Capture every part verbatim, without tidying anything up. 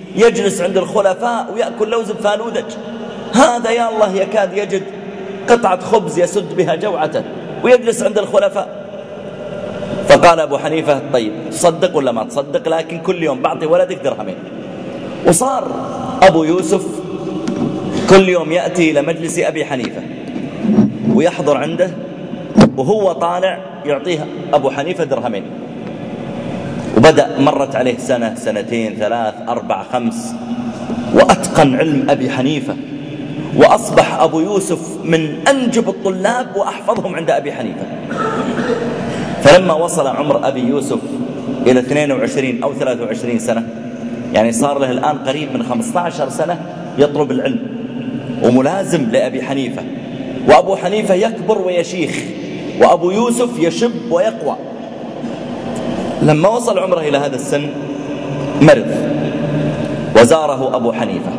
يجلس عند الخلفاء ويأكل لوز بفانودج. هذا يا الله يكاد يجد قطعة خبز يسد بها جوعته ويجلس عند الخلفاء. فقال أبو حنيفة طيب تصدق ولا ما تصدق، لكن كل يوم بعطي ولدك درهمين. وصار أبو يوسف كل يوم يأتي إلى مجلس أبي حنيفة ويحضر عنده، وهو طالع يعطيه أبو حنيفة درهمين. وبدأ مرت عليه سنة سنتين ثلاث أربع خمس، وأتقن علم أبي حنيفة، وأصبح أبو يوسف من أنجب الطلاب وأحفظهم عند أبي حنيفة. فلما وصل عمر أبي يوسف إلى اثنين وعشرين أو ثلاثة وعشرين سنة، يعني صار له الآن قريب من خمسة عشر سنة يطلب العلم وملازم لأبي حنيفة، وأبو حنيفة يكبر ويشيخ وأبو يوسف يشب ويقوى. لما وصل عمره إلى هذا السن مرض، وزاره أبو حنيفة،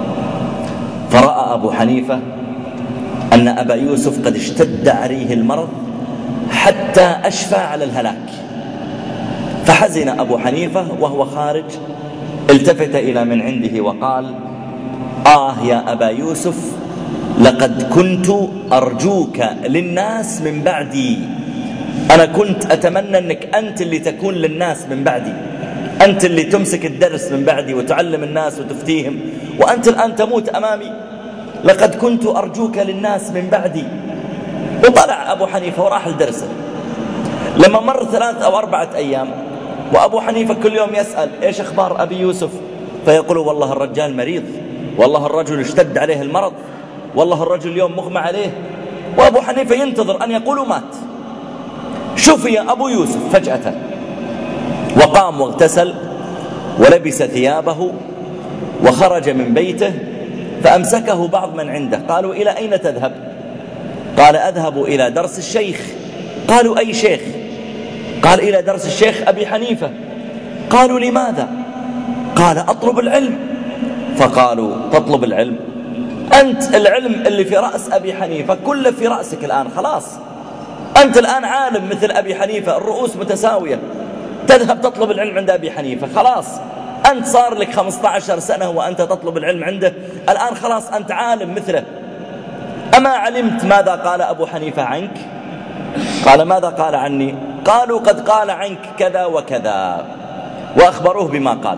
فرأى أبو حنيفة أن أبا يوسف قد اشتد عليه المرض حتى أشفى على الهلاك. فحزن أبو حنيفة وهو خارج، التفت إلى من عنده وقال: آه يا أبا يوسف، لقد كنت أرجوك للناس من بعدي. أنا كنت أتمنى أنك أنت اللي تكون للناس من بعدي، أنت اللي تمسك الدرس من بعدي وتعلم الناس وتفتيهم، وأنت الآن تموت أمامي. لقد كنت أرجوك للناس من بعدي. وطلع أبو حنيفة وراح لدرسه. لما مر ثلاث أو أربعة أيام وأبو حنيفة كل يوم يسأل: إيش أخبار أبي يوسف؟ فيقول: والله الرجال مريض، والله الرجل اشتد عليه المرض، والله الرجل اليوم مغمى عليه. وأبو حنيفة ينتظر أن يقولوا مات. شفي أبو يوسف فجأة، وقام واغتسل ولبس ثيابه وخرج من بيته، فأمسكه بعض من عنده. قالوا: إلى أين تذهب؟ قال: أذهب إلى درس الشيخ. قالوا: أي شيخ؟ قال: إلى درس الشيخ أبي حنيفة. قالوا: لماذا؟ قال: أطلب العلم. فقالوا: تطلب العلم؟ أنت العلم اللي في رأس أبي حنيفة كله في رأسك الآن، خلاص أنت الآن عالم مثل أبي حنيفة، الرؤوس متساوية، تذهب تطلب العلم عند أبي حنيفة، خلاص أنت صار لك خمسة عشر سنة وأنت تطلب العلم عنده، الآن خلاص أنت عالم مثله. أما علمت ماذا قال أبو حنيفة عنك؟ قال: ماذا قال عني؟ قالوا: قد قال عنك كذا وكذا، وأخبروه بما قال.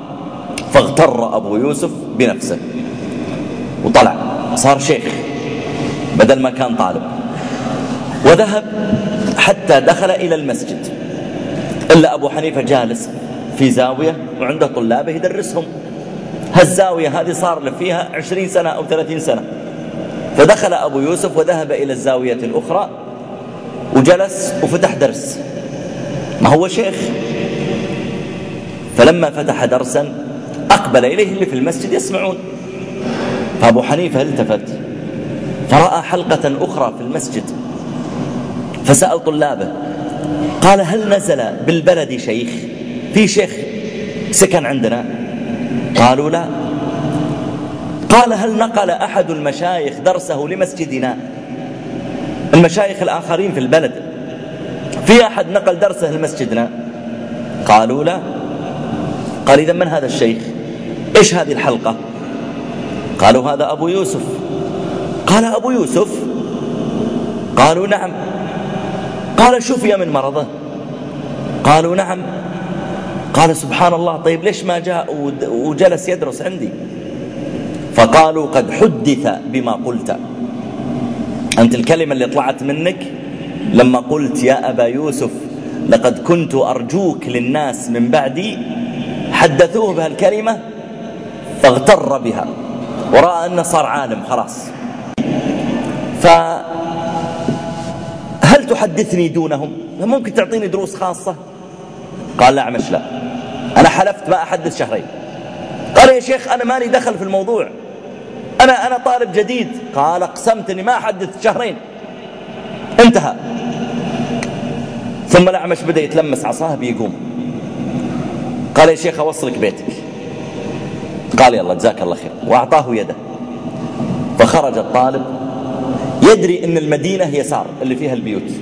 فاغتر أبو يوسف بنفسه وطلع صار شيخ بدل ما كان طالب، وذهب حتى دخل إلى المسجد. إلا أبو حنيفة جالس في زاوية وعنده طلابه يدرسهم. هالزاوية هذه صار له فيها عشرين سنة أو ثلاثين سنة. فدخل أبو يوسف وذهب إلى الزاوية الأخرى وجلس وفتح درس، ما هو شيخ. فلما فتح درسا أقبل إليه اللي في المسجد يسمعون. فأبو حنيفة التفت فرأى حلقة أخرى في المسجد، فسأل طلابه قال: هل نزل بالبلد شيخ؟ في شيخ سكن عندنا؟ قالوا: لا. قال: هل نقل أحد المشايخ درسه لمسجدنا؟ المشايخ الآخرين في البلد في أحد نقل درسه لمسجدنا؟ قالوا: لا. قال: إذا من هذا الشيخ؟ إيش هذه الحلقة؟ قالوا: هذا أبو يوسف. قال: أبو يوسف؟ قالوا: نعم. قال: شفي من مرضه؟ قالوا: نعم. قال: سبحان الله، طيب ليش ما جاء وجلس يدرس عندي؟ فقالوا: قد حدث بما قلت. أنت الكلمة اللي طلعت منك لما قلت يا أبا يوسف لقد كنت أرجوك للناس من بعدي، حدثوه بهالكلمة فاغتر بها ورأى أنه صار عالم خلاص. فهل تحدثني دونهم؟ ممكن تعطيني دروس خاصة؟ قال: لا عمش، لا، أنا حلفت ما أحدث شهرين. قال: يا شيخ أنا مالي دخل في الموضوع، أنا أنا طالب جديد. قال: أقسمت أني ما أحدث شهرين. انتهى. ثم الأعمش بدأ يتلمس عصاه بيقوم. قال: يا شيخ أوصلك بيتك. قال: يلا جزاك الله خير، وأعطاه يده. فخرج الطالب يدري أن المدينة يسار اللي فيها البيوت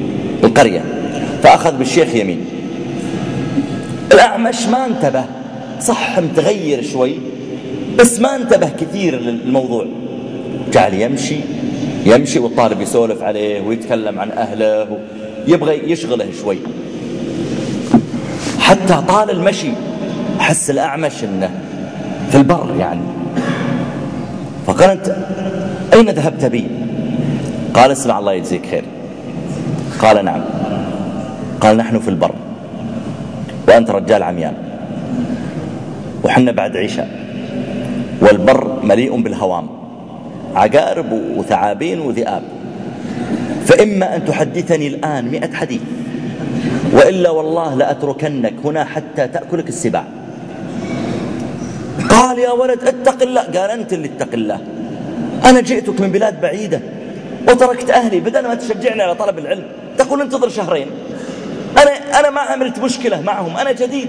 القرية، فأخذ بالشيخ يمين. الأعمش ما انتبه صح متغير شوي بس ما انتبه كثير للموضوع، جعل يمشي يمشي والطالب يسولف عليه ويتكلم عن أهله يبغى يشغله شوي حتى طال المشي. حس الأعمش أنه في البر يعني، فقال أنت أين ذهبت بي؟ قال اسمع الله يجزيك خير. قال نعم. قال نحن في البر وأنت رجال عميان وحنا بعد عشاء والبر مليء بالهوام، عقارب وثعابين وذئاب، فإما أن تحدثني الآن مئة حديث وإلا والله لأتركنك هنا حتى تأكلك السباع. قال يا ولد اتق الله. قال أنت اللي اتق الله، أنا جئتك من بلاد بعيدة وتركت أهلي بدل ما تشجعني على طلب العلم تقول انتظر شهرين. أنا, أنا ما عملت مشكلة معهم، أنا جديد.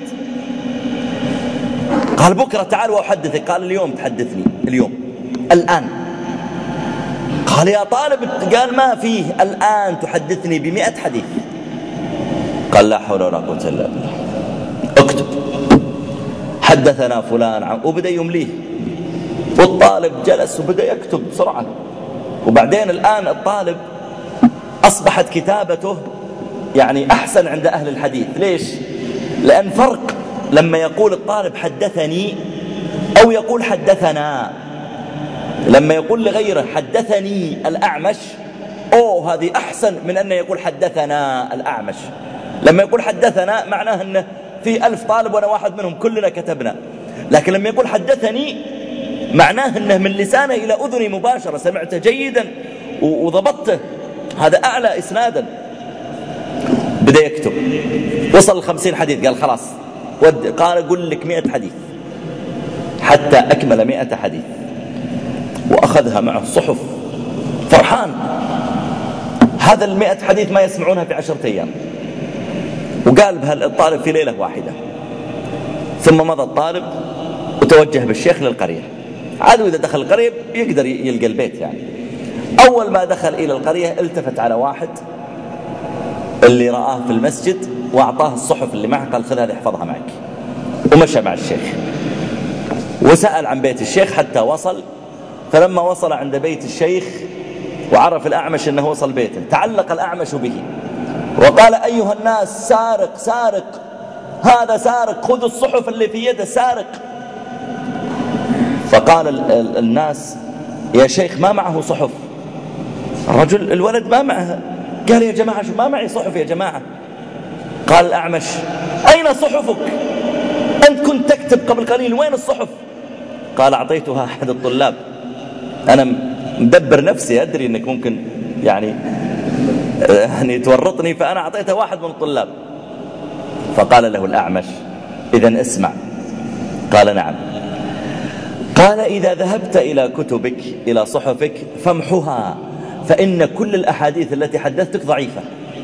قال بكرة تعال وأحدثك. قال اليوم تحدثني، اليوم الآن. قال يا طالب، قال ما فيه، الآن تحدثني بمئة حديث. قال لا حول ولا قوة إلا بالله. اكتب. حدثنا فلان عن، وبدأ يمليه، والطالب جلس وبدأ يكتب بسرعة. وبعدين الآن الطالب أصبحت كتابته يعني أحسن عند أهل الحديث. ليش؟ لأن فرق لما يقول الطالب حدثني أو يقول حدثنا. لما يقول لغيره حدثني الأعمش، أوه هذه أحسن من أن يقول حدثنا الأعمش. لما يقول حدثنا معناه أنه في ألف طالب وأنا واحد منهم كلنا كتبنا، لكن لما يقول حدثني معناه أنه من لسانه إلى أذني مباشرة، سمعته جيدا وضبطته، هذا أعلى إسنادا. بدأ يكتب، وصل الخمسين حديث. قال خلاص ود. قال أقول لك مئة حديث حتى أكمل مئة حديث، وأخذها معه الصحف فرحان. هذا المئة حديث ما يسمعونها في عشرة أيام، وقال بها الطالب في ليلة واحدة. ثم مضى الطالب وتوجه بالشيخ للقرية. عاد إذا دخل القرية يقدر يلقى البيت يعني. أول ما دخل إلى القرية التفت على واحد اللي رآه في المسجد وأعطاه الصحف اللي معه، قال خذ هذه احفظها معك، ومشى مع الشيخ وسأل عن بيت الشيخ حتى وصل. فلما وصل عند بيت الشيخ وعرف الأعمش أنه وصل بيته، تعلق الأعمش به وقال أيها الناس سارق سارق، هذا سارق، خذوا الصحف اللي في يده، سارق. فقال ال ال الناس يا شيخ ما معه صحف. الرجل الولد ما معه. قال يا جماعة شو ما معي صحف يا جماعة. قال الأعمش أين صحفك؟ أنت كنت تكتب قبل قليل، وين الصحف؟ قال أعطيتها أحد الطلاب، أنا مدبر نفسي، أدري أنك ممكن يعني يعني تورطني، فأنا أعطيتها واحد من الطلاب. فقال له الأعمش إذن اسمع. قال نعم. قال إذا ذهبت إلى كتبك إلى صحفك فامحها، فإن كل الأحاديث التي حدثتك ضعيفة.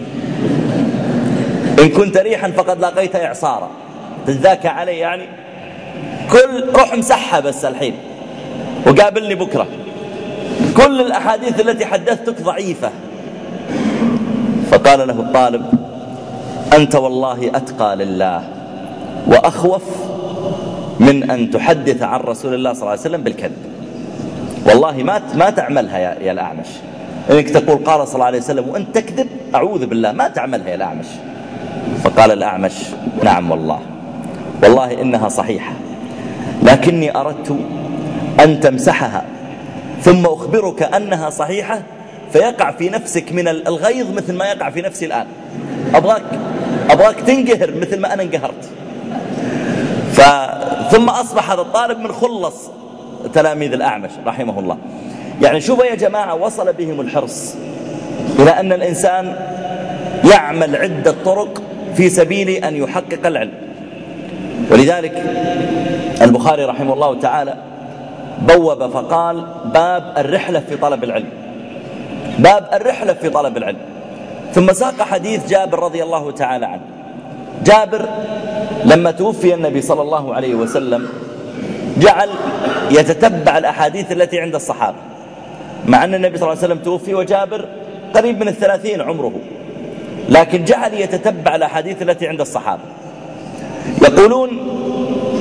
إن كنت ريحا فقد لقيت إعصارا، تذاك علي يعني، كل روح مسحها بس الحين وقابلني بكرة، كل الأحاديث التي حدثتك ضعيفة. فقال له الطالب أنت والله أتقى لله وأخوف من أن تحدث عن رسول الله صلى الله عليه وسلم بالكذب. والله ما ما تعملها يا, يا الأعمش، إنك تقول قال صلى الله عليه وسلم وأنت تكذب، أعوذ بالله، ما تعملها يا الأعمش. فقال الأعمش نعم والله والله إنها صحيحة، لكني أردت أن تمسحها ثم أخبرك أنها صحيحة فيقع في نفسك من الغيظ مثل ما يقع في نفسي الآن. أبغاك أبغاك تنقهر مثل ما أنا انقهرت. ف... ثم أصبح هذا الطالب من خلص تلاميذ الأعمش رحمه الله. يعني شوفوا يا جماعة، وصل بهم الحرص إلى أن الإنسان يعمل عدة طرق في سبيل أن يحقق العلم. ولذلك البخاري رحمه الله تعالى بوب فقال باب الرحلة في طلب العلم، باب الرحلة في طلب العلم. ثم ساق حديث جابر رضي الله تعالى عنه. جابر لما توفي النبي صلى الله عليه وسلم جعل يتتبع الأحاديث التي عند الصحابة، مع أن النبي صلى الله عليه وسلم توفي وجابر قريب من الثلاثين عمره، لكن جعل يتتبع الأحاديث التي عند الصحابة. يقولون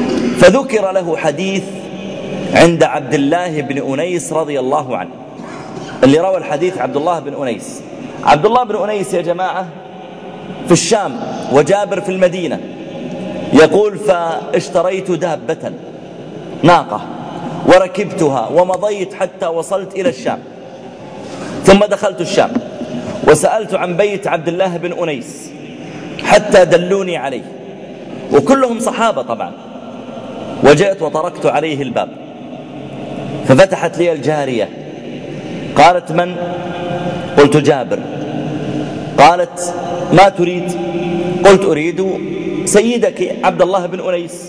فذكر له حديث عند عبد الله بن أنيس رضي الله عنه. اللي روى الحديث عبد الله بن أنيس. عبد الله بن أنيس يا جماعة في الشام وجابر في المدينة. يقول فاشتريت دابة ناقة وركبتها ومضيت حتى وصلت إلى الشام، ثم دخلت الشام وسألت عن بيت عبد الله بن أنيس حتى دلوني عليه، وكلهم صحابة طبعا. وجئت وطرقت عليه الباب ففتحت لي الجارية، قالت من؟ قلت جابر. قالت ما تريد؟ قلت أريد سيدك عبد الله بن أنيس.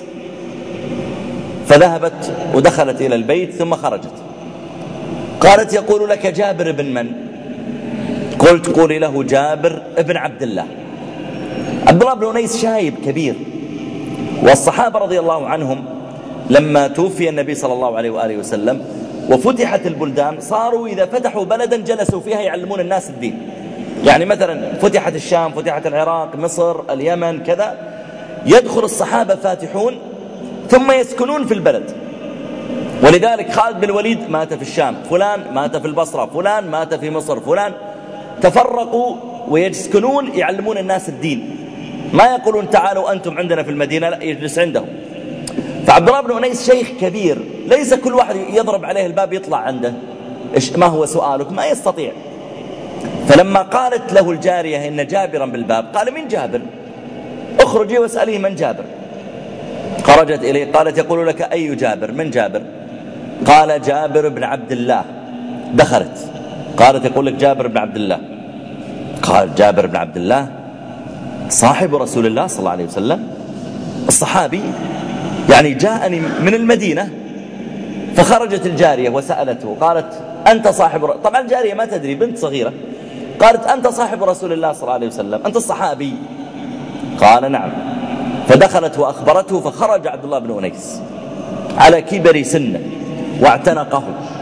فذهبت ودخلت إلى البيت ثم خرجت. قالت يقول لك جابر بن من؟ قلت قولي له جابر بن عبد الله. عبد الله بن أنيس شايب كبير، والصحابة رضي الله عنهم لما توفي النبي صلى الله عليه وآله وسلم وفتحت البلدان صاروا إذا فتحوا بلدا جلسوا فيها يعلمون الناس الدين. يعني مثلا فتحت الشام، فتحت العراق، مصر، اليمن، كذا، يدخل الصحابة فاتحون ثم يسكنون في البلد. ولذلك خالد بن الوليد مات في الشام، فلان مات في البصرة، فلان مات في مصر، فلان تفرقوا ويسكنون يعلمون الناس الدين. ما يقولون تعالوا أنتم عندنا في المدينة، لا، يجلس عندهم. فعبد الله بن أنيس شيخ كبير، ليس كل واحد يضرب عليه الباب يطلع عنده ما هو سؤالك، ما يستطيع. فلما قالت له الجارية إن جابرا بالباب قال من جابر؟ اخرجي واسأليه من جابر. خرجت إليه قالت يقول لك أي جابر؟ من جابر؟ قال جابر بن عبد الله. دخلت قالت يقول لك جابر بن عبد الله. قال جابر بن عبد الله صاحب رسول الله صلى الله عليه وسلم، الصحابي، يعني جاءني من المدينة. فخرجت الجارية وسألته قالت أنت صاحب ر... طبعا الجارية ما تدري، بنت صغيرة. قالت أنت صاحب رسول الله صلى الله عليه وسلم، أنت الصحابي؟ قال نعم. فدخلت وأخبرته، فخرج عبد الله بن أنيس على كبر سنه واعتنقه.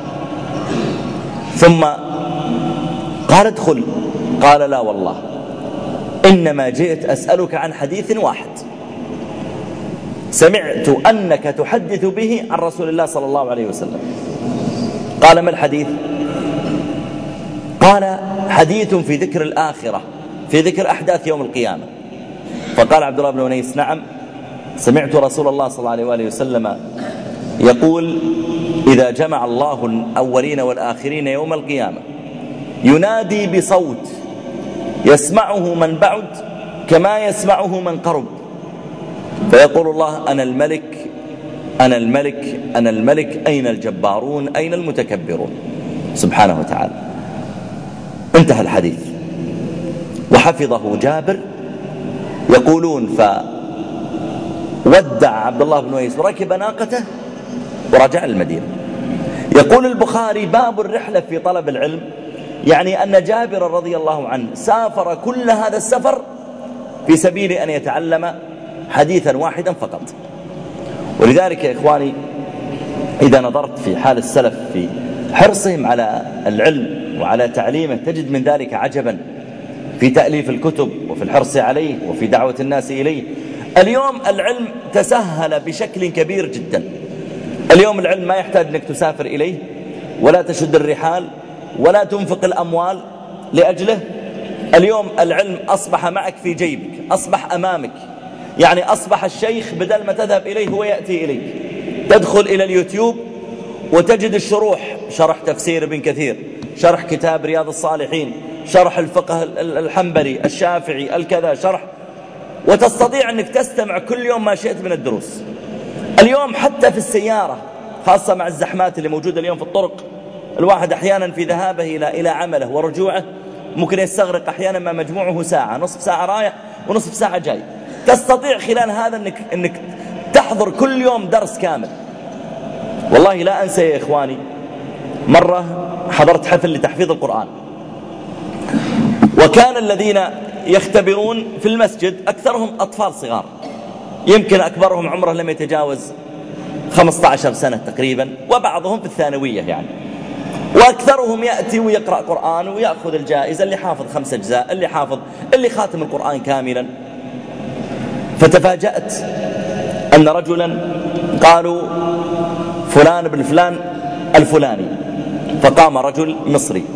ثم قال ادخل. قال لا والله، إنما جئت أسألك عن حديث واحد سمعت أنك تحدث به عن رسول الله صلى الله عليه وسلم. قال ما الحديث؟ قال حديث في ذكر الآخرة، في ذكر أحداث يوم القيامة. فقال عبد الله بن أنيس نعم، سمعت رسول الله صلى الله عليه وآله وسلم يقول إذا جمع الله الأولين والآخرين يوم القيامة ينادي بصوت يسمعه من بعد كما يسمعه من قرب، فيقول الله أنا الملك أنا الملك أنا الملك، أين الجبارون أين المتكبرون، سبحانه وتعالى. انتهى الحديث وحفظه جابر. يقولون فودع عبد الله بن أنيس وركب ناقته ورجع المدينة. يقول البخاري باب الرحلة في طلب العلم، يعني أن جابر رضي الله عنه سافر كل هذا السفر في سبيل أن يتعلم حديثا واحدا فقط. ولذلك يا إخواني إذا نظرت في حال السلف في حرصهم على العلم وعلى تعليمه تجد من ذلك عجبا في تأليف الكتب وفي الحرص عليه وفي دعوة الناس إليه. اليوم العلم تسهل بشكل كبير جدا. اليوم العلم ما يحتاج أنك تسافر إليه ولا تشد الرحال ولا تنفق الأموال لأجله. اليوم العلم أصبح معك في جيبك، أصبح أمامك. يعني أصبح الشيخ بدل ما تذهب إليه هو يأتي إليك. تدخل إلى اليوتيوب وتجد الشروح، شرح تفسير ابن كثير، شرح كتاب رياض الصالحين، شرح الفقه الحنبلي الشافعي الكذا شرح، وتستطيع أنك تستمع كل يوم ما شئت من الدروس. اليوم حتى في السيارة خاصة مع الزحمات اللي موجودة اليوم في الطرق، الواحد أحيانا في ذهابه إلى إلى عمله ورجوعه ممكن يستغرق أحيانا ما مجموعه ساعة، نصف ساعة رايح ونصف ساعة جاي. تستطيع خلال هذا أنك, أنك تحضر كل يوم درس كامل. والله لا أنسى يا إخواني مرة حضرت حفل لتحفيظ القرآن، وكان الذين يختبرون في المسجد أكثرهم أطفال صغار، يمكن أكبرهم عمره لم يتجاوز خمسة عشر سنة تقريبا، وبعضهم في الثانوية يعني. وأكثرهم يأتي ويقرأ قرآن ويأخذ الجائزة، اللي حافظ خمس أجزاء، اللي حافظ اللي خاتم القرآن كاملا. فتفاجأت أن رجلا قالوا فلان بن فلان الفلاني، فقام رجل مصري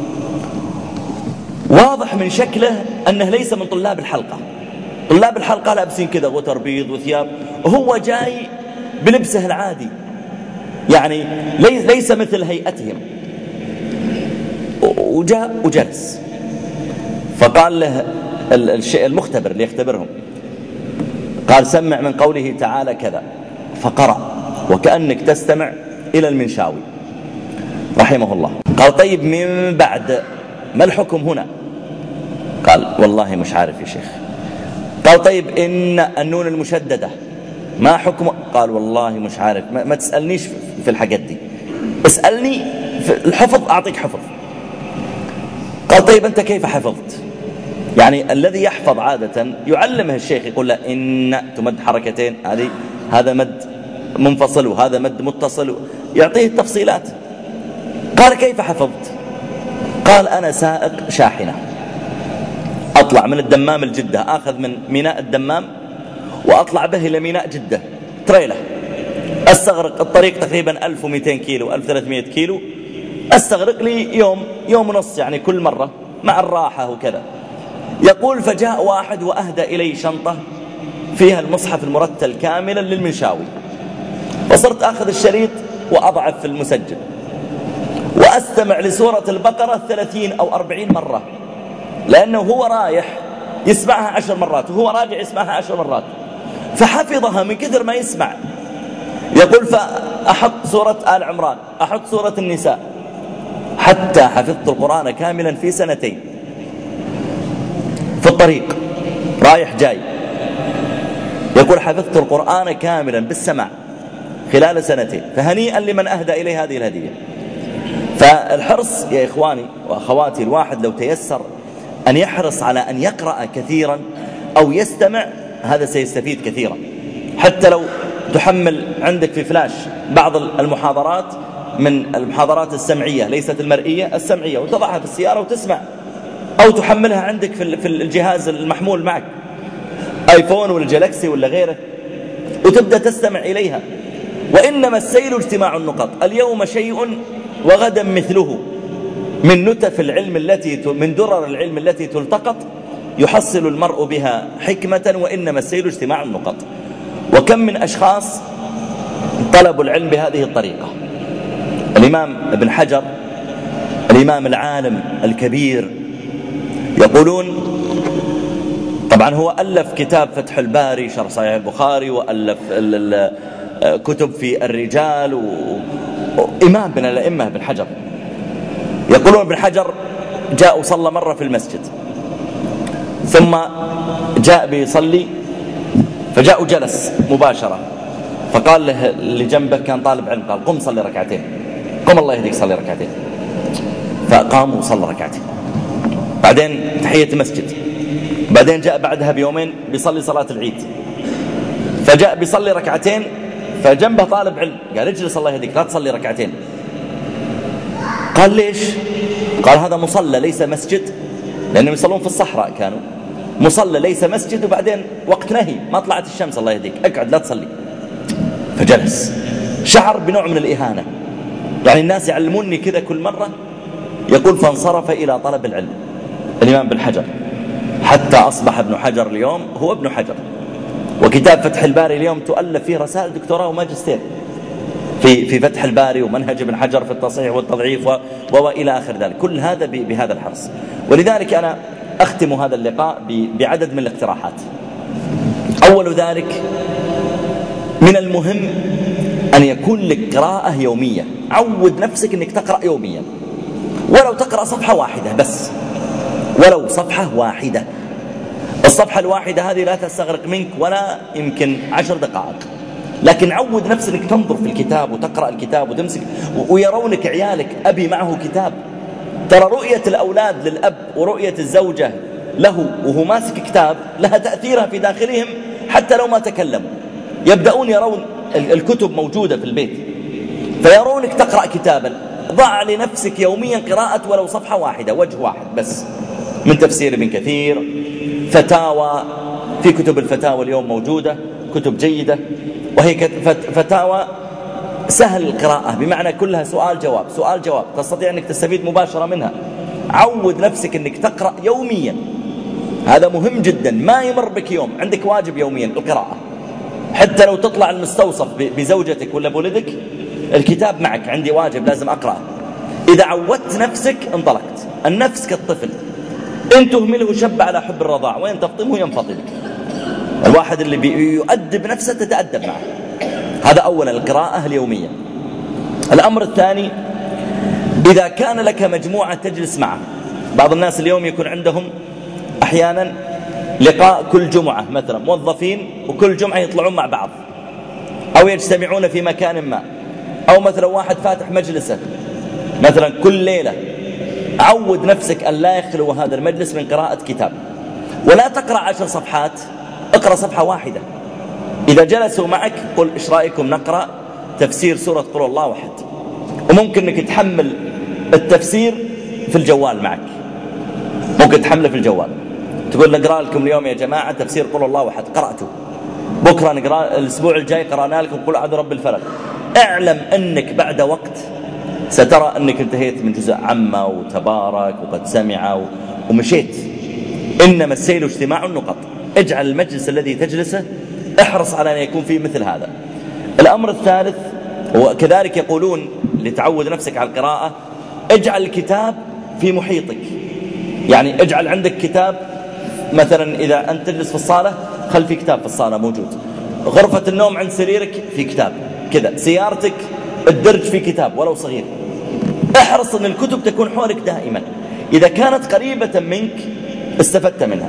واضح من شكله أنه ليس من طلاب الحلقة. طلاب الحلقة لابسين كذا غتر بيض وثياب، وهو جاي بلبسه العادي، يعني ليس مثل هيئتهم. وجاء وجلس، فقال له الشيء المختبر اللي يختبرهم، قال سمع من قوله تعالى كذا، فقرأ وكأنك تستمع إلى المنشاوي رحمه الله. قال طيب من بعد ما الحكم هنا؟ قال والله مش عارف يا شيخ. قال طيب إن النون المشددة ما حكم؟ قال والله مش عارف، ما, ما تسألنيش في الحاجات دي، اسألني في الحفظ أعطيك حفظ. قال طيب أنت كيف حفظت؟ يعني الذي يحفظ عادة يعلمه الشيخ، يقول له إن تمد حركتين، هذه هذا مد منفصل وهذا مد متصل، يعطيه التفصيلات. قال كيف حفظت؟ قال أنا سائق شاحنة، أطلع من الدمام الجدة، آخذ من ميناء الدمام وأطلع به إلى ميناء جدة تريلة، أستغرق الطريق تقريبا ألف ومئتين كيلو ألف وثلاثمئة كيلو، أستغرق لي يوم يوم ونص يعني كل مرة مع الراحة وكذا. يقول فجاء واحد وأهدى إلي شنطة فيها المصحف المرتل كاملا للمنشاوي، فصرت أخذ الشريط وأضعف في المسجل وأستمع لسورة البقرة ثلاثين أو أربعين مرة، لأنه هو رايح يسمعها عشر مرات وهو راجع يسمعها عشر مرات، فحفظها من كثر ما يسمع. يقول فأحط سورة آل عمران، أحط سورة النساء، حتى حفظت القرآن كاملا في سنتين في الطريق رايح جاي. يقول حفظت القرآن كاملا بالسمع خلال سنتين، فهنيئا لمن أهدى إليه هذه الهدية. فالحرص يا إخواني وأخواتي، الواحد لو تيسر أن يحرص على أن يقرأ كثيرا أو يستمع، هذا سيستفيد كثيرا. حتى لو تحمل عندك في فلاش بعض المحاضرات من المحاضرات السمعية ليست المرئية، السمعية، وتضعها في السيارة وتسمع، أو تحملها عندك في الجهاز المحمول معك، آيفون ولا جالاكسي ولا غيره، وتبدأ تستمع إليها. وإنما السيل اجتماع النقط، اليوم شيء وغدا مثله، من نتف العلم التي من درر العلم التي تلتقط يحصل المرء بها حكمة، وإنما السيل اجتماع النقط. وكم من أشخاص طلبوا العلم بهذه الطريقة. الإمام ابن حجر، الإمام العالم الكبير، يقولون طبعا هو ألف كتاب فتح الباري شرح صحيح البخاري، وألف كتب في الرجال، وإمام من الأئمة ابن حجر. يقولون ابن حجر جاء وصلى مرة في المسجد، ثم جاء بيصلي فجاء وجلس مباشرة، فقال له اللي جنبه كان طالب علم، قال قم صلي ركعتين، قم الله يهديك صلي ركعتين. فقام وصلى ركعتين، بعدين تحية المسجد، بعدين جاء بعدها بيومين بيصلي صلاة العيد، فجاء بيصلي ركعتين، فجنبه طالب علم قال اجلس الله يهديك لا تصلي ركعتين. قال ليش؟ قال هذا مصلى ليس مسجد، لأنهم يصلون في الصحراء، كانوا مصلى ليس مسجد، وبعدين وقت نهي ما طلعت الشمس الله يهديك اقعد لا تصلي. فجلس، شعر بنوع من الإهانة، يعني الناس يعلموني كذا كل مرة. يقول فانصرف إلى طلب العلم الإمام ابن حجر، حتى أصبح ابن حجر اليوم هو ابن حجر، وكتاب فتح الباري اليوم تؤلف فيه رسائل دكتوراه وماجستير في في فتح الباري ومنهج ابن حجر في التصحيح والتضعيف وإلى آخر ذلك. كل هذا بهذا الحرص. ولذلك أنا أختم هذا اللقاء بعدد من الاقتراحات. أول ذلك، من المهم أن يكون لك قراءة يومية. عود نفسك أنك تقرأ يوميا، ولو تقرأ صفحة واحدة بس، ولو صفحة واحدة. الصفحة الواحدة هذه لا تستغرق منك ولا يمكن عشر دقائق، لكن عود نفسك أنك تنظر في الكتاب وتقرأ الكتاب وتمسك، ويرونك عيالك أبي معه كتاب. ترى رؤية الأولاد للأب ورؤية الزوجة له وهو ماسك كتاب لها تأثيرها في داخلهم، حتى لو ما تكلموا يبدأون يرون الكتب موجودة في البيت، فيرونك تقرأ كتابا. ضع لنفسك يوميا قراءة ولو صفحة واحدة، وجه واحد بس، من تفسير ابن كثير، فتاوى، في كتب الفتاوى اليوم موجودة، كتب جيدة. وهي فتاوى سهل القراءة، بمعنى كلها سؤال جواب سؤال جواب، تستطيع أنك تستفيد مباشرة منها. عود نفسك أنك تقرأ يوميا، هذا مهم جدا. ما يمر بك يوم عندك واجب يوميا القراءة، حتى لو تطلع المستوصف بزوجتك ولا بولدك الكتاب معك، عندي واجب لازم أقرأه. إذا عودت نفسك انطلقت. النفس كالطفل، إن تهمله شب على حب الرضاع وإن تفطمه ينفطمك. الواحد اللي بيؤدب نفسه تتأدب معه. هذا أولا القراءة اليومية. الأمر الثاني، إذا كان لك مجموعة تجلس معه. بعض الناس اليوم يكون عندهم أحيانا لقاء كل جمعة، مثلا موظفين وكل جمعة يطلعون مع بعض أو يجتمعون في مكان ما، أو مثلا واحد فاتح مجلسه مثلا كل ليلة. عود نفسك أن لا يخلو هذا المجلس من قراءة كتاب، ولا تقرأ عشر صفحات، اقرأ صفحة واحدة. إذا جلسوا معك قل إيش رأيكم نقرأ تفسير سورة قل الله واحد، وممكن أنك تحمل التفسير في الجوال معك، ممكن تحمله في الجوال، تقول نقرأ لكم اليوم يا جماعة تفسير قل الله واحد، قرأته. بكرة نقرأ، الأسبوع الجاي قرأنا لكم قل أعوذ برب الفلق. اعلم أنك بعد وقت سترى أنك انتهيت من جزء عما وتبارك وقد سمع ومشيت. إنما السيل اجتماع النقط. اجعل المجلس الذي تجلسه احرص على أن يكون فيه مثل هذا. الأمر الثالث، وكذلك يقولون لتعود نفسك على القراءة، اجعل الكتاب في محيطك. يعني اجعل عندك كتاب، مثلا إذا أنت تجلس في الصالة خل في كتاب في الصالة موجود، غرفة النوم عند سريرك في كتاب كذا، سيارتك الدرج في كتاب ولو صغير. احرص أن الكتب تكون حولك دائما، إذا كانت قريبة منك استفدت منها.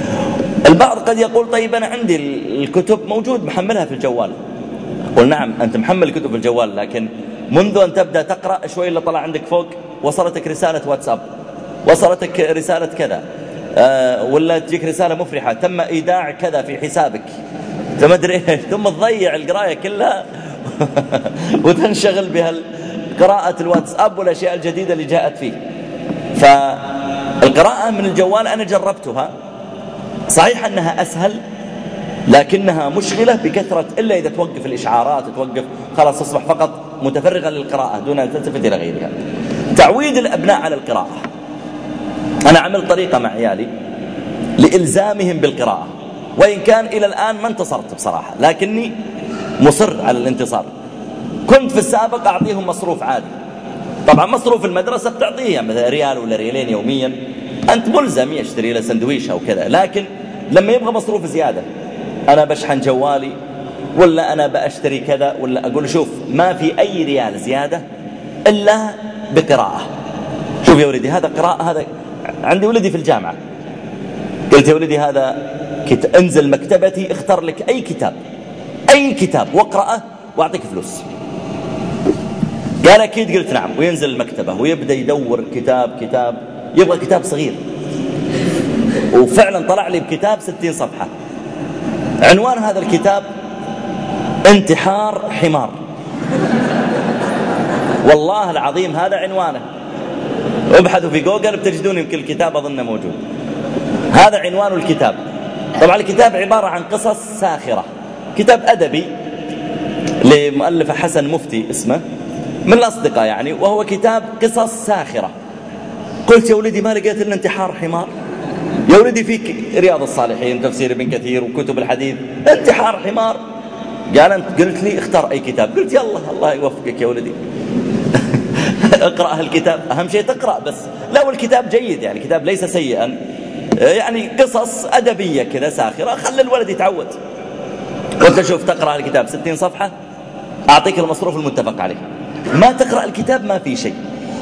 البعض قد يقول طيب أنا عندي الكتب موجود محملها في الجوال. قل نعم أنت محمل الكتب في الجوال، لكن منذ أن تبدأ تقرأ شوي اللي طلع عندك فوق وصلتك رسالة واتساب، وصلتك رسالة كذا، أه ولا تجيك رسالة مفرحة تم إيداع كذا في حسابك، ثم أدري ثم تضيع القراءة كلها وتنشغل بها قراءة الواتساب والأشياء الجديدة اللي جاءت فيه. فالقراءة من الجوال أنا جربتها، صحيح أنها أسهل لكنها مشغلة بكثرة، إلا إذا توقف الإشعارات توقف خلاص تصبح فقط متفرغا للقراءة دون أن تلتفت إلى غيرها. تعويد الأبناء على القراءة. أنا عملت طريقة مع عيالي لإلزامهم بالقراءة، وإن كان إلى الآن ما انتصرت بصراحة، لكني مصر على الانتصار. كنت في السابق أعطيهم مصروف عادي، طبعا مصروف المدرسة بتعطيه مثلا ريال ولا ريالين يوميا، أنت ملزم يشتري له سندويش أو كذا. لكن لما يبغى مصروف زيادة، أنا بشحن جوالي ولا أنا بأشتري كذا، ولا أقول شوف ما في أي ريال زيادة إلا بقراءة. شوف يا ولدي هذا قراءة، هذا عندي ولدي في الجامعة، قلت يا ولدي هذا كت... انزل مكتبتي اختار لك أي كتاب أي كتاب واقرأه وأعطيك فلوس. قال أكيد، قلت نعم. وينزل المكتبة ويبدأ يدور كتاب كتاب، يبغى كتاب صغير، وفعلا طلع لي بكتاب ستين صفحة. عنوان هذا الكتاب انتحار حمار، والله العظيم هذا عنوانه، ابحثوا في جوجل بتجدون يمكن الكتاب أظنه موجود. هذا عنوان الكتاب. طبعا الكتاب عبارة عن قصص ساخرة، كتاب أدبي لمؤلفة حسن مفتي اسمه، من الأصدقاء يعني، وهو كتاب قصص ساخرة. قلت يا ولدي ما لقيت إلا انتحار حمار؟ يا ولدي فيك رياض الصالحين تفسير ابن كثير وكتب الحديث، انتحار حمار. قال أنت قلت لي اختار أي كتاب، قلت يلا الله يوفقك يا ولدي اقرأ الكتاب، أهم شيء تقرأ بس. لا والكتاب جيد يعني، كتاب ليس سيئا يعني، قصص أدبية كذا ساخرة، خلي الولد يتعود. قلت شوف تقرأ الكتاب ستين صفحة أعطيك المصروف المتفق عليه، ما تقرأ الكتاب ما في شيء.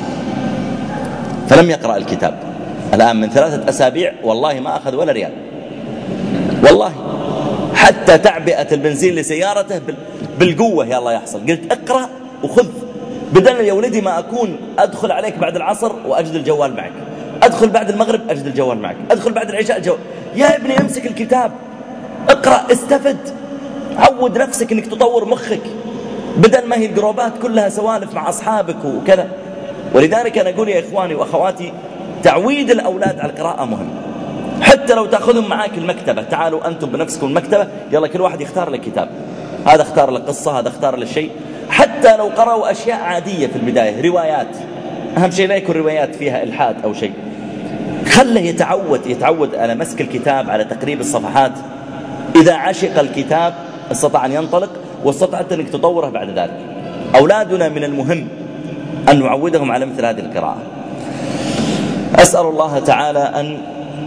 فلم يقرأ الكتاب. الآن من ثلاثة أسابيع والله ما أخذ ولا ريال، والله حتى تعبئة البنزين لسيارته بالقوة يا الله يحصل. قلت اقرأ وخذ، بدل يا ولدي ما أكون أدخل عليك بعد العصر وأجد الجوال معك، أدخل بعد المغرب أجد الجوال معك، أدخل بعد العشاء الجوال. يا ابني امسك الكتاب، اقرأ، استفد، عود نفسك أنك تطور مخك، بدل ما هي الجروبات كلها سوالف مع أصحابك وكذا. ولذلك أنا أقول يا إخواني وأخواتي تعويد الأولاد على القراءة مهم. حتى لو تأخذهم معاك المكتبة، تعالوا أنتم بنفسكم المكتبة، يلا كل واحد يختار لك كتاب، هذا اختار لك قصة، هذا اختار لك شيء. حتى لو قرأوا أشياء عادية في البداية، روايات، أهم شيء لا يكون روايات فيها إلحاد أو شيء، خله يتعود يتعود على مسك الكتاب، على تقريب الصفحات. إذا عشق الكتاب استطاع أن ينطلق، واستطعت أنك تطوره بعد ذلك. أولادنا من المهم أن نعودهم على مثل هذه القراءة. أسأل الله تعالى أن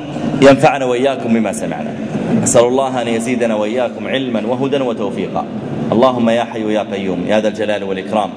ينفعنا وإياكم بما سمعنا، أسأل الله أن يزيدنا وإياكم علما وهدى وتوفيقا. اللهم يا حي يا قيوم يا ذا الجلال والإكرام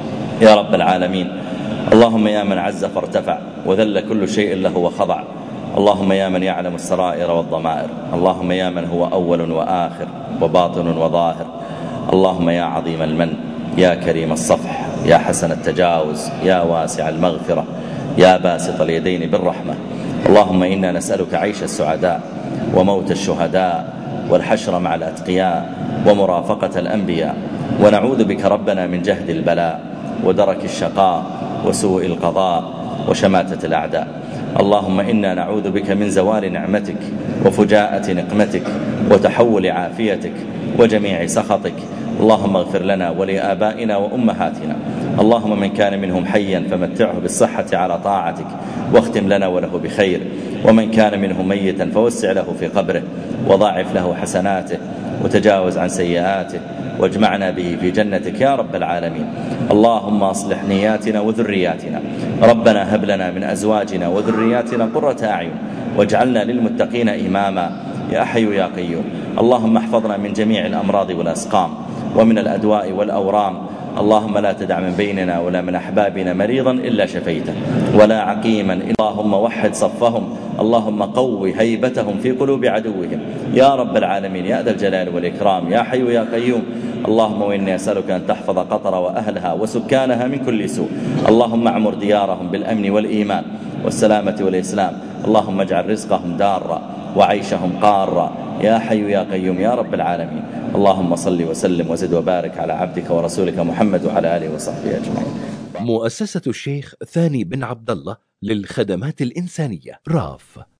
يا رب العالمين. اللهم يا من عز فارتفع وذل كل شيء له وخضع. اللهم يا من يعلم السرائر والضمائر. اللهم يا من هو أول وآخر وباطن وظاهر. اللهم يا عظيم المن يا كريم الصفح يا حسن التجاوز يا واسع المغفرة يا باسط اليدين بالرحمة. اللهم إنا نسألك عيش السعداء وموت الشهداء والحشر مع الأتقياء ومرافقة الأنبياء، ونعوذ بك ربنا من جهد البلاء ودرك الشقاء وسوء القضاء وشماتة الأعداء. اللهم إنا نعوذ بك من زوال نعمتك وفجاءة نقمتك وتحول عافيتك وجميع سخطك. اللهم اغفر لنا ولآبائنا وأمهاتنا. اللهم من كان منهم حيا فمتعه بالصحة على طاعتك واختم لنا وله بخير، ومن كان منهم ميتا فوسع له في قبره وضاعف له حسناته وتجاوز عن سيئاته واجمعنا به في جنتك يا رب العالمين. اللهم أصلح نياتنا وذرياتنا. ربنا هب لنا من أزواجنا وذرياتنا قرة أعين واجعلنا للمتقين إماما يا حي يا قيوم. اللهم احفظنا من جميع الأمراض والأسقام ومن الأدواء والأورام. اللهم لا تدع من بيننا ولا من أحبابنا مريضا إلا شفيته ولا عقيما. اللهم وحد صفهم. اللهم قوي هيبتهم في قلوب عدوهم يا رب العالمين يا ذا الجلال والإكرام يا حي يا قيوم. اللهم وإني أسألك أن تحفظ قطر وأهلها وسكانها من كل سوء. اللهم اعمر ديارهم بالأمن والإيمان والسلامة والإسلام. اللهم اجعل رزقهم دارا وعيشهم قارا يا حي يا قيوم يا رب العالمين. اللهم صل وسلم وزد وبارك على عبدك ورسولك محمد وعلى آله وصحبه أجمعين. مؤسسة الشيخ ثاني بن عبد الله للخدمات الإنسانية راف.